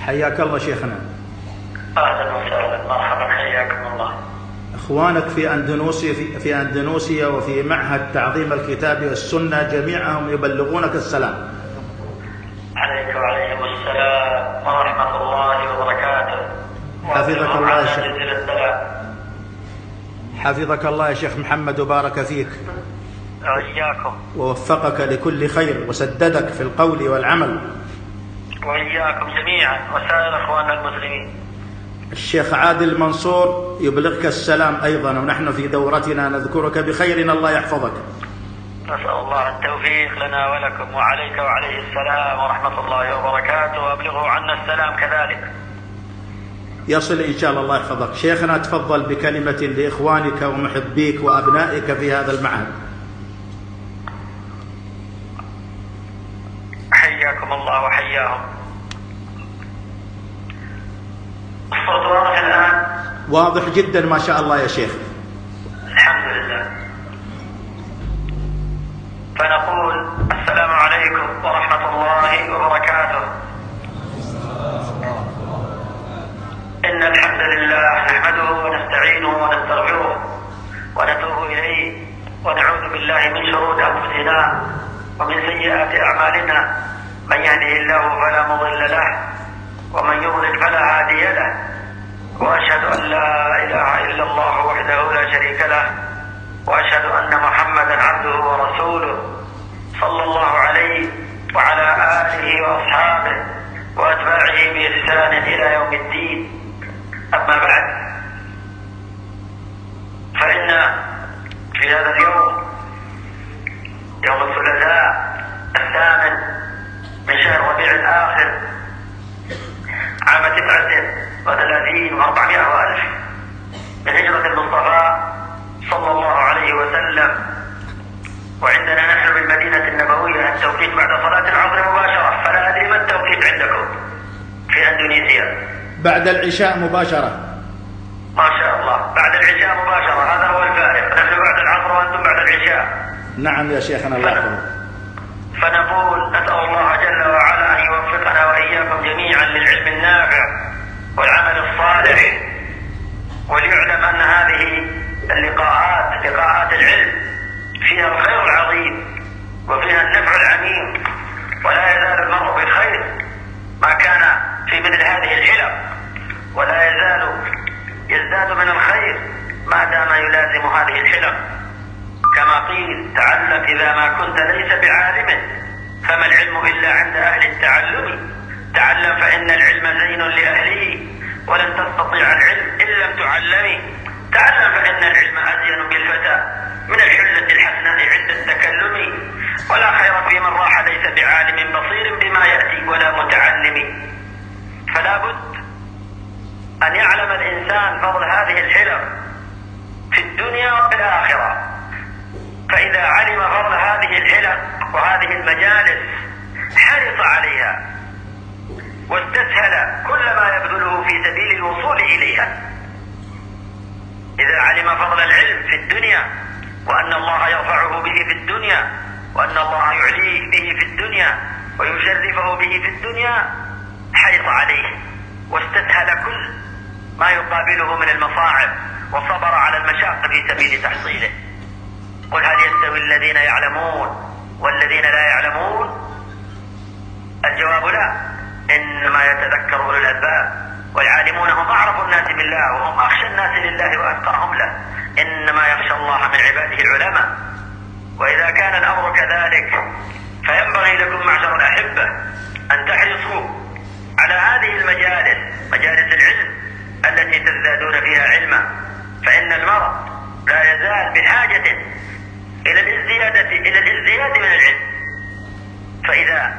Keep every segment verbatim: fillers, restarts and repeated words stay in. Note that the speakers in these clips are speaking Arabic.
حياك الله شيخنا. أهلا وسهلا، مرحبا، حياكم الله. إخوانك في أندونيسيا في, في أندونيسيا وفي معهد تعظيم الكتاب والسنة جميعهم يبلغونك السلام. عليك وعليهم السلام ورحمة الله وبركاته. حفظك الله يا شيخ. السلام. حفظك الله يا شيخ محمد وبارك فيك. وإياكم. ووفقك لكل خير وسددك في القول والعمل. وإياكم جميعا وسائر إخواننا المسلمين. الشيخ عادل منصور يبلغك السلام أيضا، ونحن في دورتنا نذكرك بخير، الله يحفظك. نسأل الله التوفيق لنا ولكم، وعليك وعليه السلام ورحمة الله وبركاته، وأبلغوا عنا السلام كذلك. يصل إن شاء الله، الله يحفظك. شيخنا تفضل بكلمة لإخوانك ومحبيك وأبنائك في هذا المعهد. حياكم الله وحياهم. الصوت واضح الآن؟ واضح جدا ما شاء الله يا شيخ. الحمد لله. فنقول السلام عليكم ورحمة الله وبركاته. إن الحمد لله نحمده ونستعينه ونستغفره ونتوب إليه، ونعوذ بالله من شرور أنفسنا ومن سيئات أعمالنا. من يهده الله فلا مضل له، ومن يضلل فلا هادي له، وأشهد أن لا إله إلا الله وحده لا شريك له، وأشهد أن محمدا عبده ورسوله صلى الله عليه وعلى آله وأصحابه وأتباعه بإحسان إلى يوم الدين. أما بعد، فإن في هذا اليوم، يوم الثلاثاء الثامن من شهر ربيع الآخر عام تسعة وثلاثين وأربعمائة وألف من هجرة المصطفى صلى الله عليه وسلم، وعندنا نحن بالمدينة النبوية التوقيت بعد صلاة العصر مباشرة، فلا أدري ما التوقيت عندكم في أندونيسيا. بعد العشاء مباشرة. ما شاء الله، بعد العشاء مباشرة، هذا هو الفارق، نحن بعد العصر وأنتم بعد العشاء. نعم يا شيخنا، الله يحفظك. فنقول نسأل الله جل وعلا أن يوفقنا وإياكم جميعا للعلم النافع والعمل الصالح، وليعلم أن هذه اللقاءات لقاءات العلم فيها الخير العظيم وفيها النفع العميم، ولا يزال المرء بخير ما كان في مثل هذه الحلق، ولا يزال يزداد من الخير ما دام يلازم هذه الحلق. كما قيل: تعلم إذا ما كنت ليس بعالم، فما العلم إلا عند أهل التعلم. تعلم فإن العلم زين لأهله، ولن تستطيع العلم إن لم تعلمي. تعلم فإن العلم أزين بالفتى من الحلة الحسناء عند التكلم، ولا خير في من راح ليس بعالم بصير بما يأتي ولا متعلم. فلا بد أن يعلم الإنسان فضل هذه الحلق في الدنيا وفي الآخرة. فإذا علم فضل هذه الحلق وهذه المجالس حرص عليها، واستسهل كل ما يبذله في سبيل الوصول إليها. إذا علم فضل العلم في الدنيا، وأن الله يرفعه به في الدنيا، وأن الله يعليه به في الدنيا ويشرفه به في الدنيا، حرص عليه واستسهل كل ما يقابله من المصاعب، وصبر على المشاق في سبيل تحصيله. قل هل يستوي الذين يعلمون والذين لا يعلمون؟ الجواب لا، إنما يتذكر أولو الألباب، والعالمون هم أعرف الناس بالله وهم أخشى الناس لله وأتقاهم له. إنما يخشى الله من عباده العلماء. وإذا كان الأمر كذلك، فينبغي لكم معشر الأحبة أن تحرصوا على هذه المجالس، مجالس العلم التي تزدادون فيها علما، فإن المرء لا يزال بحاجة إلى الازدياد إلى الازدياد من العلم. فإذا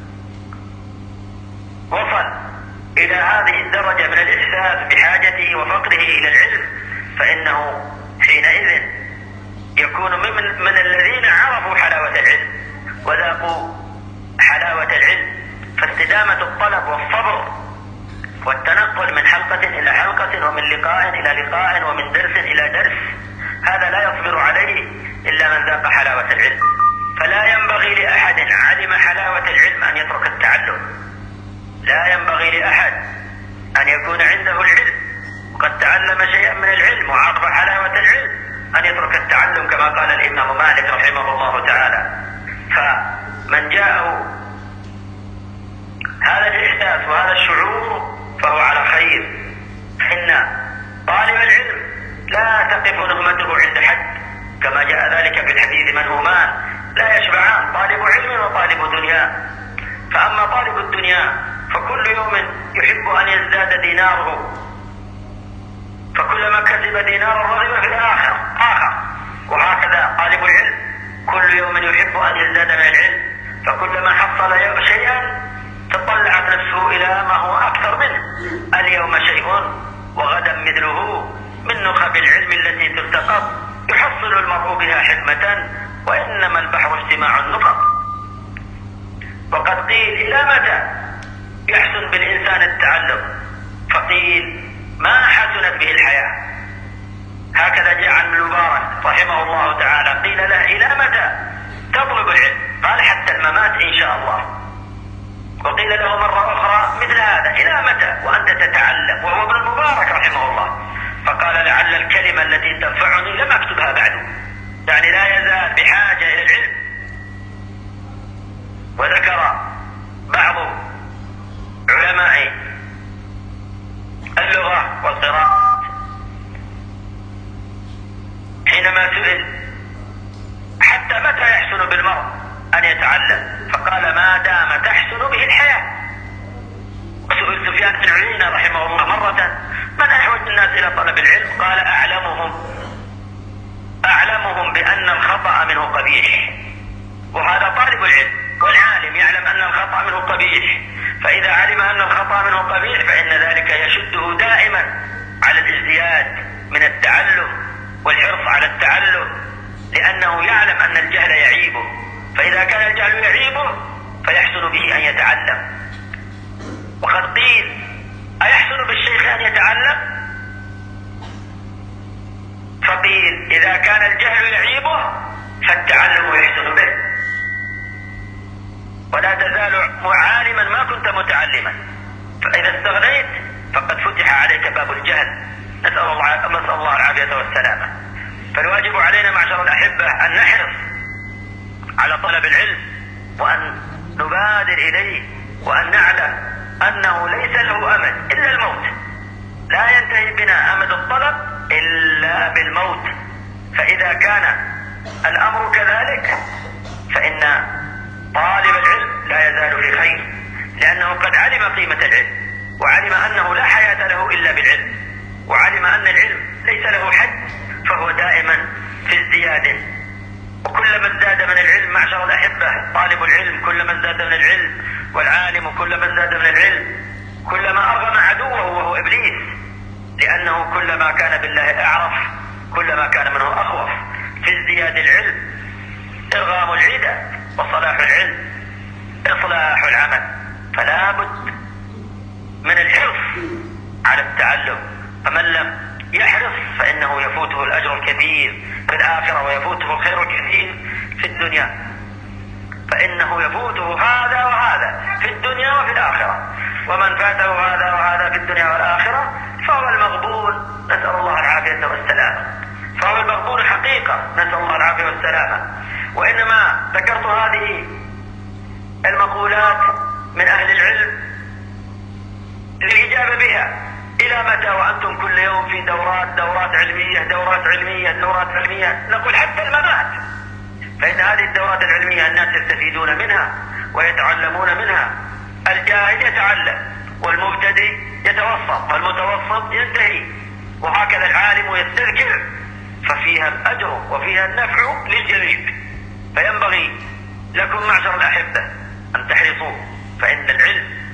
وصل إلى هذه الدرجة من الإحساس بحاجته وفقره إلى العلم، فإنه حينئذ يكون من, من الذين عرفوا حلاوة العلم وذاقوا حلاوة العلم. فاستدامة الطلب والصبر والتنقل من حلقة إلى حلقة، ومن لقاء إلى لقاء، ومن درس إلى درس، هذا لا يصبر عليه إلا من ذاق حلاوة العلم. فلا ينبغي لأحد علم حلاوة العلم أن يترك التعلم، لا ينبغي ينبغي لأحد أن يكون عنده العلم وقد تعلم شيئا من العلم وعرف حلاوة العلم أن يترك التعلم كما قال الإمام مالك رحمه الله تعالى. فمن جاءه هذا الإحساس وهذا الشعور فهو على خير. إن طالب العلم لا تقف نغمته عند حد كما جاء ذلك في الحديث منهومان لا يشبعان، طالب علم وطالب دنيا. فأما طالب الدنيا فكل يوم يحب أن يزداد ديناره، فكلما كسب دينارا رغب في الآخر آخر. وهكذا طالب العلم كل يوم يحب أن يزداد من العلم، فكلما حصل شيئا تطلعت نفسه إلى ما هو أكثر منه. اليوم شيء وغدا مثله من نخب العلم التي تلتقط يحصل المرء بها حكمة، وإنما البحر اجتماع النقط. وقد قيل إلى متى يحسن بالإنسان التعلم؟ فقيل ما حسنت به الحياة. هكذا جاء عن المبارك رحمه الله تعالى قيل له إلى متى تطلب العلم؟ قال حتى الممات إن شاء الله. وقيل له مرة أخرى مثل هذا إلى متى وأنت تتعلم؟ وهو ابن المبارك رحمه الله. فقال لعل الكلمة التي تنفعني لم أكتبها بعد، يعني لا يزال بحاجة إلى العلم. وذكر بعض علماء اللغة والقراءة حينما سئل حتى متى يحسن بالمرء أن يتعلم؟ فقال ما دام تحسن به الحياة. وسئل سفيان بن عيينة رحمه الله مرة من أحوج الناس إلى طلب العلم؟ قال أعلمهم أعلمهم بأن الخطأ منه قبيح. وهذا طالب العلم، والعالم يعلم أن الخطأ منه قبيح، فإذا علم أن الخطأ منه قبيح فإن ذلك يشده دائما على الازدياد من التعلم والحرص على التعلم، لأنه يعلم أن الجهل يعيبه، فإذا كان الجهل يعيبه فيحسن به أن يتعلم. وقد قيل أيحسن بالشيخ أن يتعلم؟ فقيل إذا كان الجهل يعيبه فالتعلم يحسن به. ولا تزال عالما ما كنت متعلما، فإذا استغنيت فقد فتح عليك باب الجهل. نسأل الله, نسأل الله العافية والسلامة. فالواجب علينا معشر الأحبة أن نحرص على طلب العلم وأن نبادر إليه، وأن نعلم أنه ليس له أمد إلا الموت. لا ينتهي بنا أمد الطلب إلا بالموت. فإذا كان الأمر كذلك فإن طالب العلم لا يزال في خير، لأنه قد علم قيمة العلم، وعلم أنه لا حياة له إلا بالعلم، وعلم أن العلم ليس له حد، فهو دائما في ازدياد. وكلما ازداد من العلم معشر الأحبة طالب العلم كلما ازداد من العلم، والعالم كلما ازداد من العلم كلما أرغم عدوه وهو إبليس، لأنه كلما كان بالله أعرف كلما كان منه أخوف. في ازدياد العلم إرغام العدى، وصلاح العلم إصلاح العمل. فلا بد من الحرص على التعلم، فمن لم يحرص فإنه يفوته الأجر الكبير في الآخرة ويفوته الخير الكثير في الدنيا، فإنه يفوته هذا وهذا في الدنيا وفي الآخرة. ومن فاته هذا وهذا في الدنيا والآخرة فهو المغبون، نسأل الله العافية والسلامة. فهو المغبون حقيقة، نسأل الله العافية والسلامة. وإنما ذكرت هذه المقولات من أهل العلم للإجابة بها. إلى متى وأنتم كل يوم في دورات دورات علمية دورات علمية دورات علمية؟ نقول حتى الممات، فإن هذه الدورات العلمية الناس يستفيدون منها ويتعلمون منها. الجاهل يتعلم، والمبتدئ يتوسط، والمتوسط ينتهي، وهكذا العالم يستذكر، ففيها الأجر وفيها النفع للجميع. فينبغي لكم معشر الأحبة أن تحرصوا، فإن العلم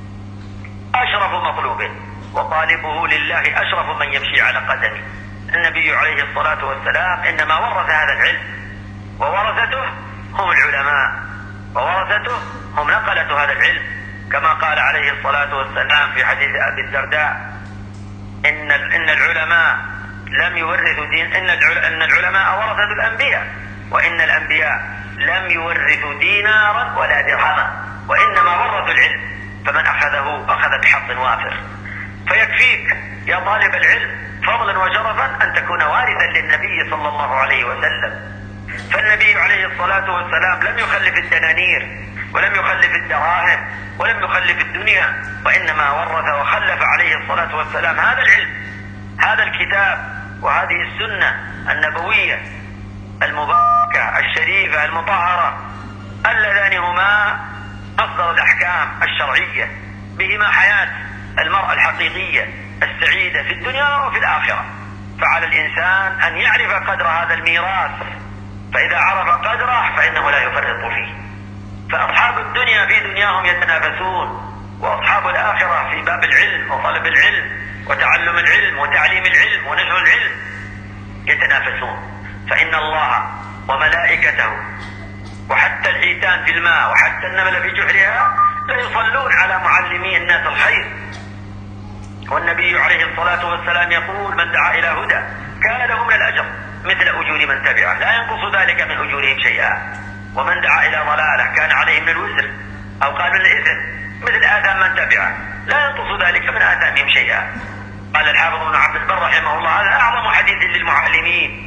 أشرف مطلوب، وطالبه لله أشرف من يمشي على قدمه. النبي عليه الصلاة والسلام إنما ورث هذا العلم، وورثته هم العلماء، وورثته هم نقلة هذا العلم، كما قال عليه الصلاة والسلام في حديث أبي الدرداء إن إن العلماء لم يورثوا دين إن إن العلماء ورثة الأنبياء، وإن الأنبياء لم يورثوا دينارا ولا درهما، وإنما ورثوا العلم، فمن أخذه أخذ هذا بحظ وافر. فيكفيك يا طالب العلم فضلا وشرفا أن تكون وارثا للنبي صلى الله عليه وسلم. فالنبي عليه الصلاة والسلام لم يخلف الدنانير ولم يخلف الدراهم ولم يخلف الدنيا، وإنما ورث وخلف عليه الصلاة والسلام هذا العلم، هذا الكتاب، وهذه السنة النبوية المباركة الشريفة المطهرة، اللذان هما أفضل الأحكام الشرعية، بهما حياة المرأة الحقيقية السعيدة في الدنيا وفي الآخرة. فعلى الإنسان أن يعرف قدر هذا الميراث، فإذا عرف قدره فإنه لا يفرط فيه. فأصحاب الدنيا في دنياهم يتنافسون، وأصحاب الآخرة في باب العلم وطلب العلم وتعلم العلم وتعليم العلم ونشر العلم يتنافسون. فإن الله وملائكته وحتى الحيتان في الماء وحتى النمل في جحرها لا يصلون على معلمي الناس الخير. والنبي عليه الصلاة والسلام يقول: من دعا إلى هدى كان له من الأجر مثل أجور من تبعه لا ينقص ذلك من أجورهم شيئا، ومن دعا إلى ضلالة كان عليه من الوزر أو قال من الإثم مثل آثام من تبعه لا ينقص ذلك من آثامهم شيئا. قال الحافظ ابن عبد البر رحمه الله: هذا أعظم حديث للمعلمين.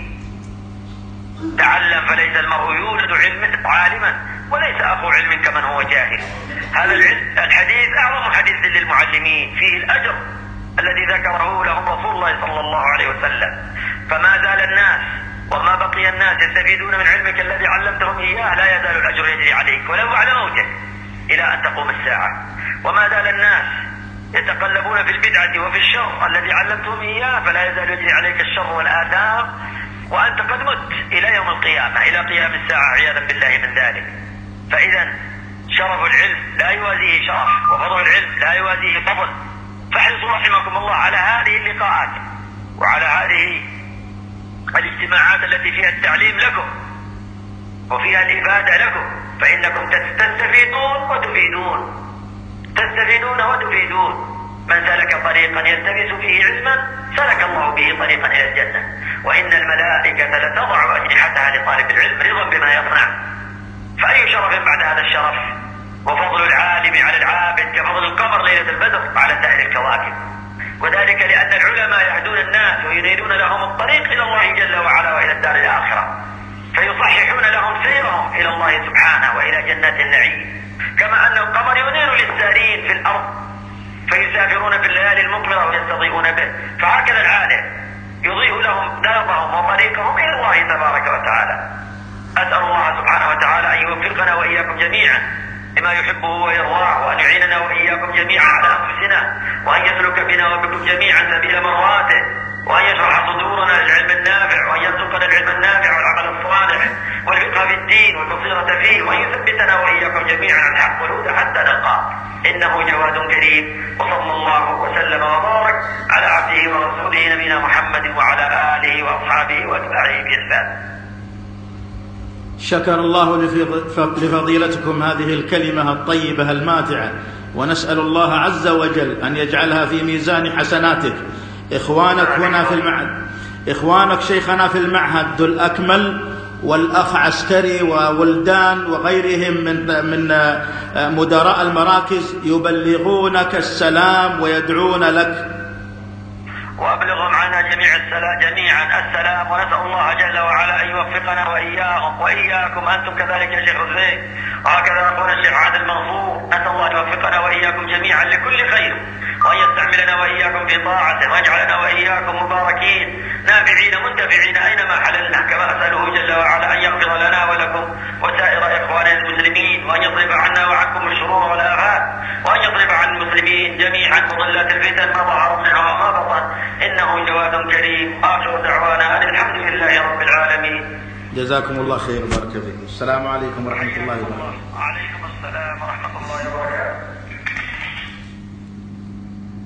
تعلم فليس المرء يولد علم عالما وليس أخو علم كمن هو جاهل. هذا الحديث أعظم حديث للمعلمين، فيه الأجر الذي ذكره لهم رسول الله صلى الله عليه وسلم. فما زال الناس وما بقي الناس يستفيدون من علمك الذي علمتهم إياه، لا يزال الأجر يجري عليك ولو بعد موتك إلى أن تقوم الساعة. وما زال الناس يتقلبون في البدعة وفي الشر الذي علمتهم إياه، فلا يزال يجري عليك الشر والآثام وأنت قد مت إلى يوم القيامة، إلى قيام الساعة عياذا بالله من ذلك. فإذا شرف العلم لا يوازيه شرف، وفضل العلم لا يوازيه فضل. فاحرصوا رحمكم الله على هذه اللقاءات وعلى هذه الاجتماعات التي فيها التعليم لكم وفيها الإفادة لكم، فإنكم تستفيدون وتفيدون، تستفيدون وتفيدون. من سلك طريقا يلتمس فيه علما سلك الله به طريقا إلى الجنة، وإن الملائكة لتضع أجنحتها لطالب العلم رضا بما يصنع. فأي شرف بعد هذا الشرف؟ وفضل العالم على العابد كفضل القمر ليلة البدر على سائر الكواكب. وذلك لأن العلماء يهدون الناس وينيرون لهم الطريق إلى الله جل وعلا وإلى الدار الآخرة، فيصححون لهم سيرهم إلى الله سبحانه وإلى جنات النعيم. كما أن القمر ينير للسارين في الأرض فيسافرون في الليالي المقمرة ويستضيئون به، فهكذا العالم يضيء لهم دربهم وطريقهم إلى الله تبارك وتعالى. أسأل الله سبحانه وتعالى أن يوفقنا وإياكم جميعا لما يحبه ويرضاه، وأن يعيننا وإياكم جميعا على أنفسنا، وأن يسلك بنا وبكم جميعا سبيل مرواته، وأن يشرح صدورنا للعلم النافع، وأن يرزقنا العلم النافع والعمل الصالح والفقه في الدين والبصيرة فيه، وأن يثبتنا وإياكم جميعا على الحق والهدى حتى نلقاه، إنه جواد كريم. وصلى الله وسلم وبارك على عبده ورسوله نبينا محمد وعلى آله وأصحابه وأتباعه بإحسان. شكر الله لفضيلتكم هذه الكلمة الطيبة الماتعة، ونسأل الله عز وجل أن يجعلها في ميزان حسناتك. إخوانك هنا في المعهد، إخوانك شيخنا في المعهد ذو الأكمل والأخ عسكري وولدان وغيرهم من من مدراء المراكز يبلغونك السلام ويدعون لك. وأبلغهم عنا جميع السلام جميعا السلام، ونسأل الله جل وعلا أن يوفقنا وإياهم وإياكم أنتم كذلك يا شيخ حسين، وهكذا أخونا الشيخ عادل منصور. نسأل الله أن يوفقنا وإياكم جميعا لكل خير، وأن يستعملنا وإياكم في طاعته، ويجعلنا وإياكم مباركين نافعين منتفعين أينما حللنا، كما أسأله جل وعلا أن يغفر لنا ولكم وسائر إخواننا المسلمين، وأن يصرف عنا وعنكم الشرور والآفات، وأن يصرف عن المسلمين جميعا مضلات الفتن ما ظهر منها وما بطن، إنه جواد كريم. آخر دعوانا أن الحمد لله رب العالمين. جزاكم الله خير وبارك فيكم. السلام عليكم ورحمة الله وبركاته. وعليكم السلام ورحمة الله وبركاته.